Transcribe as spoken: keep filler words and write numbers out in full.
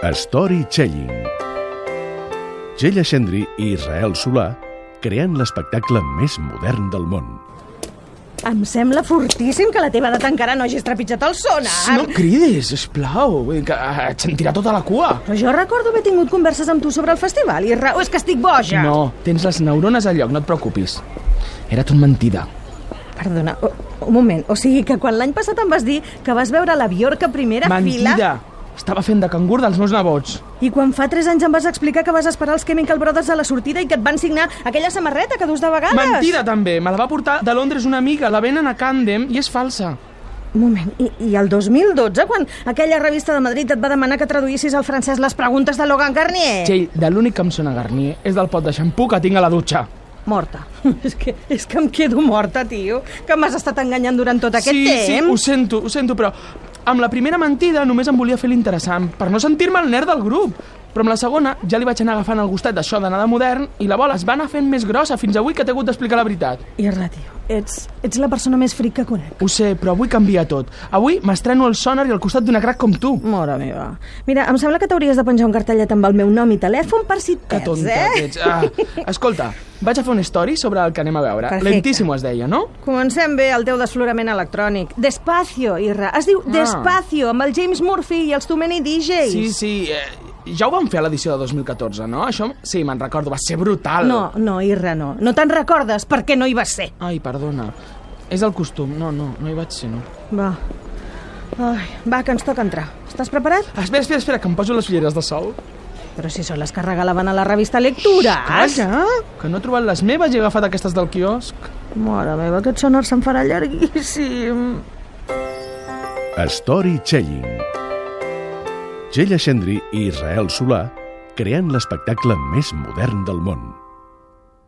Storytelling. Gella Xendri i Israel Solà creant l'espectacle més modern del món. Em sembla fortíssim que la teva edat encara no hagis trepitjat el sonar. No cridis, sisplau, que et sentirà tota la cua. Però jo recordo haver tingut converses amb tu sobre el festival i o és que estic boja? No, tens les neurones al lloc, no et preocupis. Era tot mentida. Perdona, un moment, o sigui que quan l'any passat em vas dir que vas veure la Bjork a primera Mentida. fila... Mentida! Estava fent de cangur dels meus nebots. I quan fa tres anys em vas explicar que vas esperar els Chemical Brothers a la sortida i que et van signar aquella samarreta que dus de vegades. Mentida, també! Me la va portar de Londres una amiga, la venen a Camden i és falsa. Un moment, i, i el dos mil dotze, quan aquella revista de Madrid et va demanar que traduïssis al francès les preguntes de Logan Garnier? Txell, de l'únic que em sona Garnier és del pot de xampú que tinc a la dutxa. Morta. És que, és que em quedo morta, tio. Que m'has estat enganyant durant tot aquest sí, temps. Sí, sí, ho sento, ho sento, però amb la primera mentida només em volia fer l'interessant, per no sentir-me el nerd del grup. Però amb la segona ja li vaig anar agafant el gustet d'això d'anar de modern i la bola es va anar fent més grossa fins avui que t'he hagut d'explicar la veritat. Irra, tio, ets, ets la persona més fric que conec. Ho sé, però avui canvia tot. Avui m'estreno al Sonar i al costat d'una crac com tu. Mora meva. Mira, em sembla que t'hauries de penjar un cartellet amb el meu nom i telèfon per si et Que perds, tonta eh? que ets. Ah, escolta, vaig a fer una story sobre el que anem a veure. Perfecte. Lentíssimo es deia, no? Comencem bé el teu desflorament electrònic. Despacio, Irra. Es diu Ah. Despacio, amb el James Murphy i els Too Many D Js. Sí, sí, eh, ja ho vam fer a l'edició de dos mil catorze, no? Això, sí, me'n recordo, va ser brutal. No, no, Irra, no. No te'n recordes perquè no hi vas ser. Ai, perdona. És el costum. No, no, no hi vaig ser, no. Va. Ai, va, que ens toca entrar. Estàs preparat? Ah, espera, espera, espera, que em poso les ulleres de sol. Però si són les que regalaven a la revista Lectura. Calla, que no he trobat les meves i he agafat aquestes del quiosc. Mare meva, aquest sonar se'n farà llarguíssim. Storytelling. Gella Xendri i Israel Solà creant l'espectacle més modern del món.